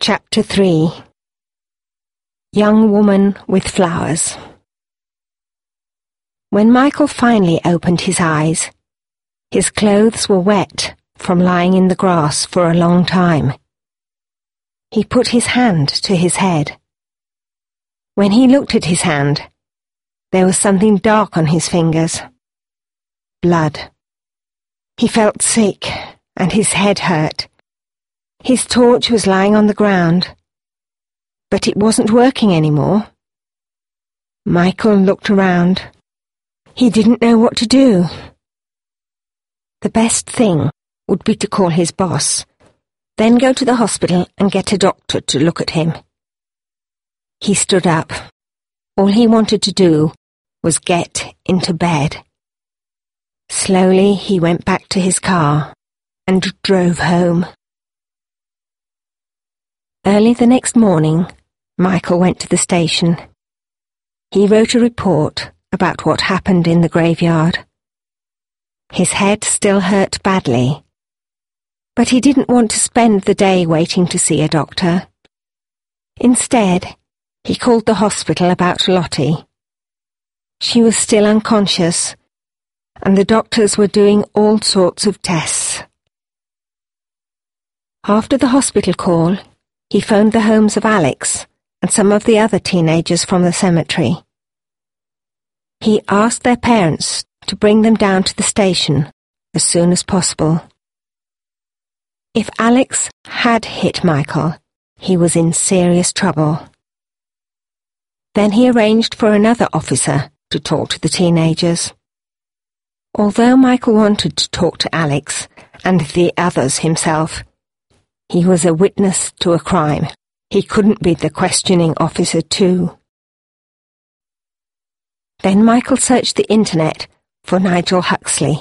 Chapter 3. Young Woman with Flowers. When Michael finally opened his eyes, his clothes were wet from lying in the grass for a long time. He put his hand to his head. When he looked at his hand, there was something dark on his fingers. Blood. He felt sick, and his head hurt. His torch was lying on the ground, but it wasn't working anymore. Michael looked around. He didn't know what to do. The best thing would be to call his boss, then go to the hospital and get a doctor to look at him. He stood up. All he wanted to do was get into bed. Slowly he went back to his car and drove home. Early the next morning, Michael went to the station. He wrote a report about what happened in the graveyard. His head still hurt badly, but he didn't want to spend the day waiting to see a doctor. Instead, he called the hospital about Lottie. She was still unconscious, and the doctors were doing all sorts of tests. After the hospital call, he phoned the homes of Alex and some of the other teenagers from the cemetery. He asked their parents to bring them down to the station as soon as possible. If Alex had hit Michael, he was in serious trouble. Then he arranged for another officer to talk to the teenagers. Although Michael wanted to talk to Alex and the others himself, he was a witness to a crime. He couldn't be the questioning officer too. Then Michael searched the internet for Nigel Huxley.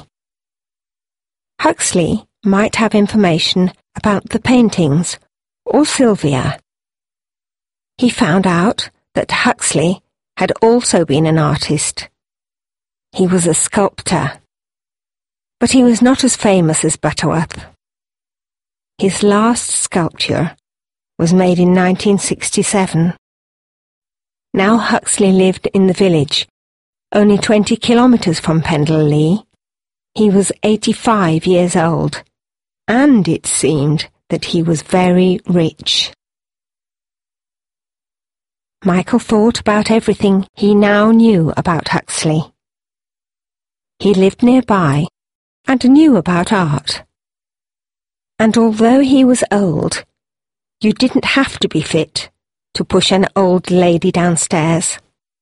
Huxley might have information about the paintings or Sylvia. He found out that Huxley had also been an artist. He was a sculptor, but he was not as famous as Butterworth. His last sculpture was made in 1967. Now Huxley lived in the village, only 20 kilometres from Pendle Lee. He was 85 years old, and it seemed that he was very rich. Michael thought about everything he now knew about Huxley. He lived nearby and knew about art. And although he was old, you didn't have to be fit to push an old lady downstairs.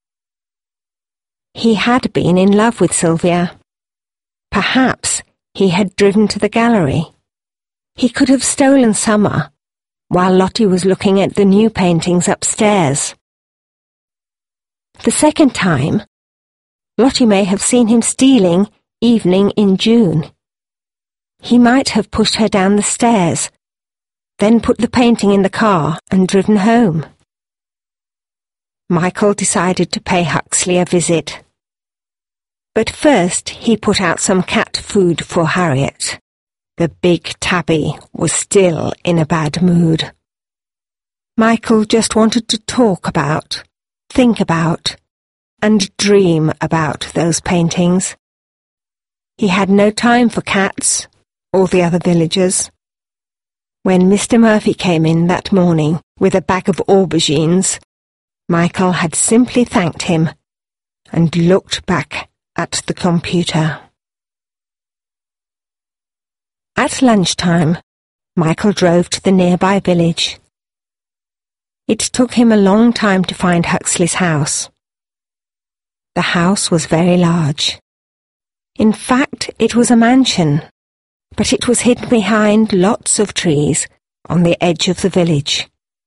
He had been in love with Sylvia. Perhaps he had driven to the gallery. He could have stolen Summer while Lottie was looking at the new paintings upstairs. The second time, Lottie may have seen him stealing Evening in June. He might have pushed her down the stairs, then put the painting in the car and driven home. Michael decided to pay Huxley a visit. But first he put out some cat food for Harriet. The big tabby was still in a bad mood. Michael just wanted to talk about, think about, and dream about those paintings. He had no time for cats or the other villagers. When Mr. Murphy came in that morning with a bag of aubergines, Michael had simply thanked him and looked back at the computer. At lunchtime, Michael drove to the nearby village. It took him a long time to find Huxley's house. The house was very large. In fact, it was a mansion, but it was hidden behind lots of trees on the edge of the village.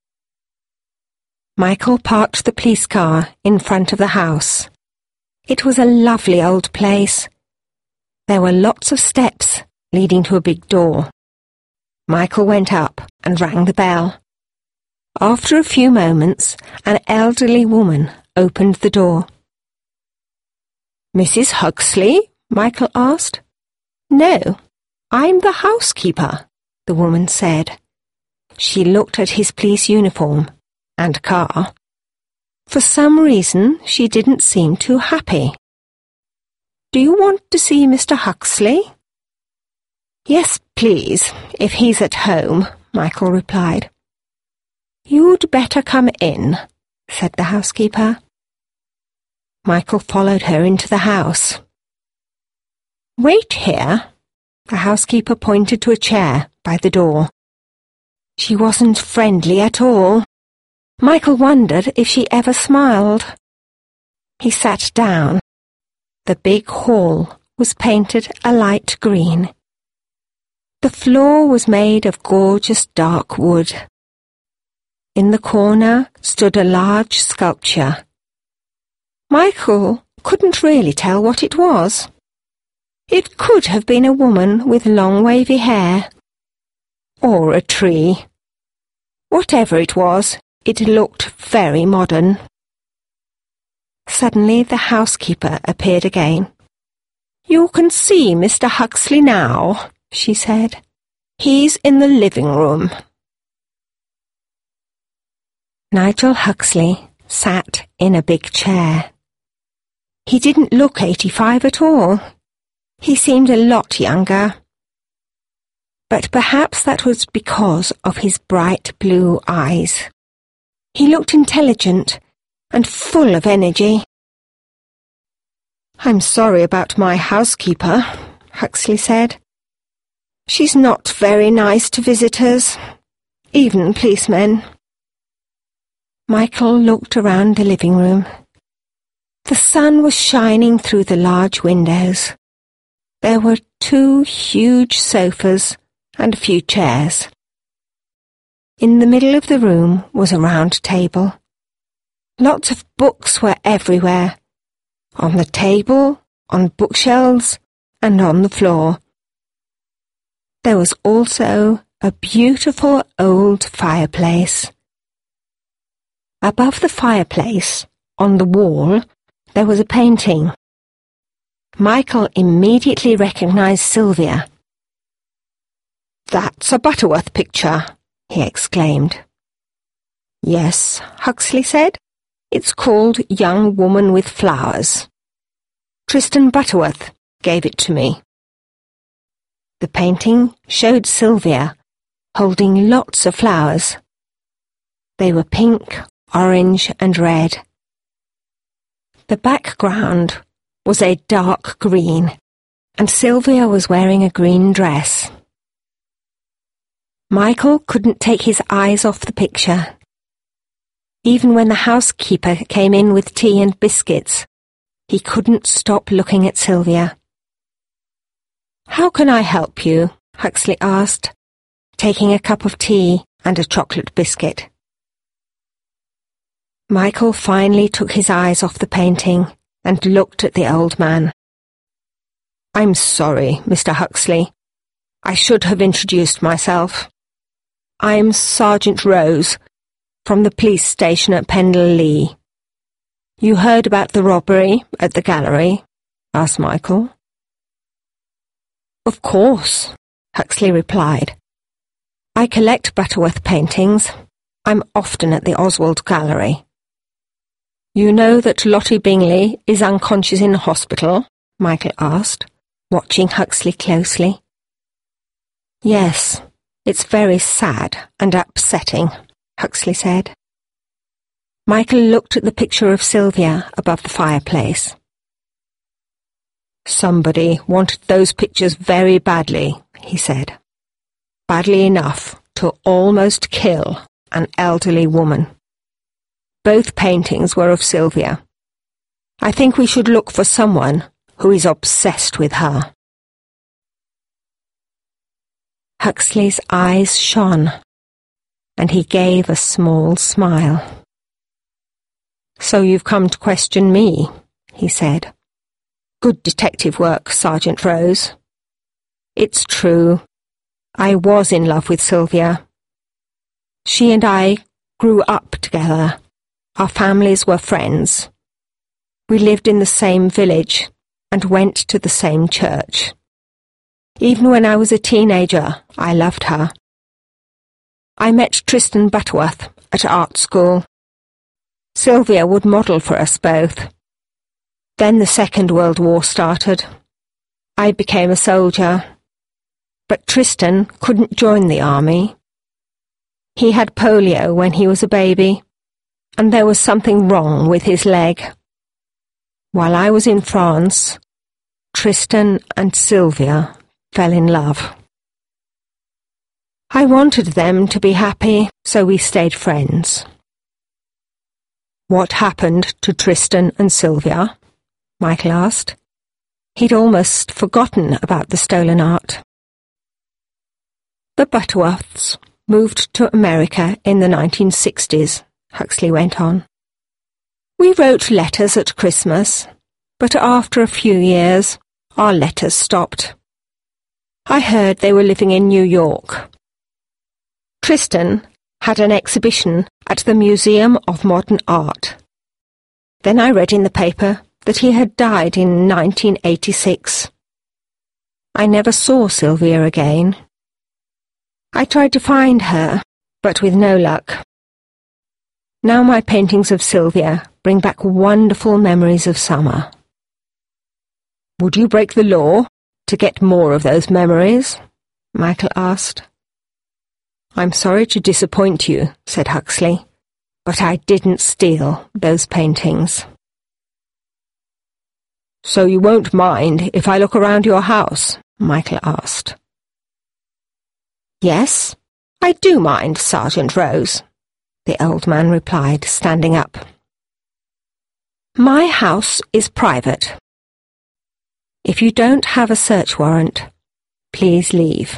Michael parked the police car in front of the house. It was a lovely old place. There were lots of steps leading to a big door. Michael went up and rang the bell. After a few moments, an elderly woman opened the door. "Mrs. Huxley?" Michael asked. "No, I'm the housekeeper," the woman said. She looked at his police uniform and car. For some reason, she didn't seem too happy. "Do you want to see Mr. Huxley?" "Yes, please, if he's at home," Michael replied. "You'd better come in," said the housekeeper. Michael followed her into the house. "Wait here." The housekeeper pointed to a chair by the door. She wasn't friendly at all. Michael wondered if she ever smiled. He sat down. The big hall was painted a light green. The floor was made of gorgeous dark wood. In the corner stood a large sculpture. Michael couldn't really tell what it was. It could have been a woman with long wavy hair, or a tree. Whatever it was, it looked very modern. Suddenly the housekeeper appeared again. "You can see Mr. Huxley now," she said. "He's in the living room." Nigel Huxley sat in a big chair. He didn't look 85 at all. He seemed a lot younger. But perhaps that was because of his bright blue eyes. He looked intelligent and full of energy. "I'm sorry about my housekeeper," Huxley said. "She's not very nice to visitors, even policemen." Michael looked around the living room. The sun was shining through the large windows. There were 2 huge sofas and a few chairs. In the middle of the room was a round table. Lots of books were everywhere, on the table, on bookshelves, and on the floor. There was also a beautiful old fireplace. Above the fireplace, on the wall, there was a painting. Michael immediately recognized Sylvia. "That's a Butterworth picture," he exclaimed. "Yes," Huxley said. "It's called Young Woman with Flowers. Tristan Butterworth gave it to me." The painting showed Sylvia holding lots of flowers. They were pink, orange and red. The background was a dark green, and Sylvia was wearing a green dress. Michael couldn't take his eyes off the picture. Even when the housekeeper came in with tea and biscuits, he couldn't stop looking at Sylvia. "How can I help you?" Huxley asked, taking a cup of tea and a chocolate biscuit. Michael finally took his eyes off the painting and looked at the old man. "I'm sorry, Mr. Huxley. I should have introduced myself. I'm Sergeant Rose, from the police station at Pendle Lee." "You heard about the robbery at the gallery?" asked Michael. "Of course," Huxley replied. "I collect Butterworth paintings. I'm often at the Oswald Gallery." "You know that Lottie Bingley is unconscious in hospital?" Michael asked, watching Huxley closely. "Yes, it's very sad and upsetting," Huxley said. Michael looked at the picture of Sylvia above the fireplace. "Somebody wanted those pictures very badly," he said. "Badly enough to almost kill an elderly woman. Both paintings were of Sylvia. I think we should look for someone who is obsessed with her." Huxley's eyes shone, and he gave a small smile. "So you've come to question me," he said. "Good detective work, Sergeant Rose. It's true. I was in love with Sylvia. She and I grew up together. Our families were friends. We lived in the same village and went to the same church. Even when I was a teenager, I loved her. I met Tristan Butterworth at art school. Sylvia would model for us both. Then the Second World War started. I became a soldier. But Tristan couldn't join the army. He had polio when he was a baby, and there was something wrong with his leg. While I was in France, Tristan and Sylvia fell in love. I wanted them to be happy, so we stayed friends. "What happened to Tristan and Sylvia?" Michael asked. He'd almost forgotten about the stolen art. "The Butterworths moved to America in the 1960s, Huxley went on. "We wrote letters at Christmas, but after a few years, our letters stopped. I heard they were living in New York. Tristan had an exhibition at the Museum of Modern Art. Then I read in the paper that he had died in 1986. I never saw Sylvia again. I tried to find her, but with no luck. Now my paintings of Sylvia bring back wonderful memories of summer." "Would you break the law to get more of those memories?" Michael asked. "I'm sorry to disappoint you," said Huxley, "but I didn't steal those paintings." "So you won't mind if I look around your house?" Michael asked. "Yes, I do mind, Sergeant Rose," the old man replied, standing up. "My house is private. If you don't have a search warrant, please leave."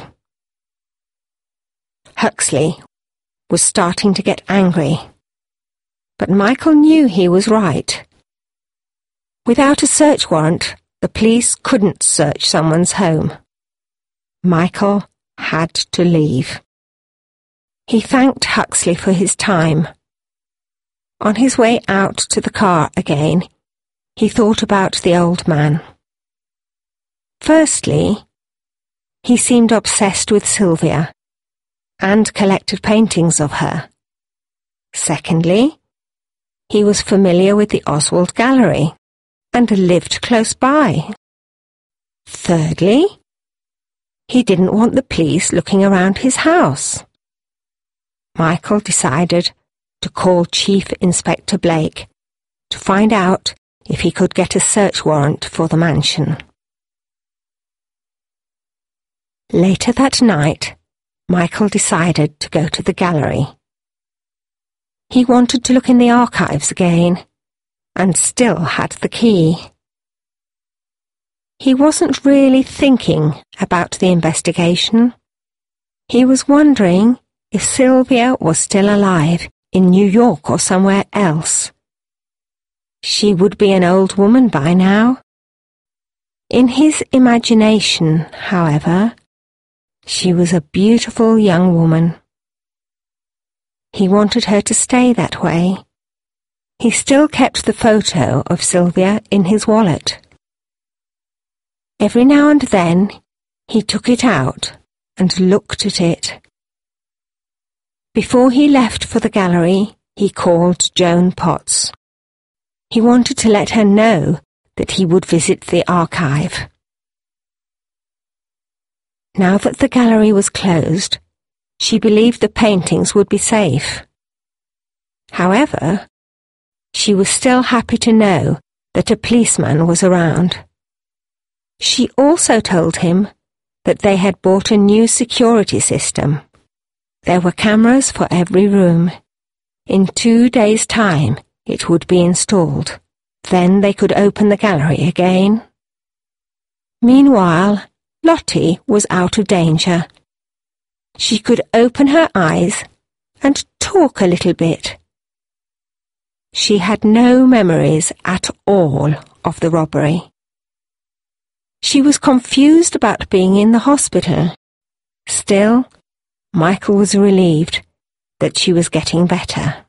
Huxley was starting to get angry, but Michael knew he was right. Without a search warrant, the police couldn't search someone's home. Michael had to leave. He thanked Huxley for his time. On his way out to the car again, he thought about the old man. Firstly, he seemed obsessed with Sylvia and collected paintings of her. Secondly, he was familiar with the Oswald Gallery and lived close by. Thirdly, he didn't want the police looking around his house. Michael decided to call Chief Inspector Blake to find out if he could get a search warrant for the mansion. Later that night, Michael decided to go to the gallery. He wanted to look in the archives again, and still had the key. He wasn't really thinking about the investigation. He was wondering if Sylvia was still alive in New York or somewhere else. She would be an old woman by now. In his imagination, however, she was a beautiful young woman. He wanted her to stay that way. He still kept the photo of Sylvia in his wallet. Every now and then, he took it out and looked at it. Before he left for the gallery, he called Joan Potts. He wanted to let her know that he would visit the archive. Now that the gallery was closed, she believed the paintings would be safe. However, she was still happy to know that a policeman was around. She also told him that they had bought a new security system. There were cameras for every room. In 2 days' time, it would be installed. Then they could open the gallery again. Meanwhile, Lottie was out of danger. She could open her eyes and talk a little bit. She had no memories at all of the robbery. She was confused about being in the hospital. Still, Michael was relieved that she was getting better.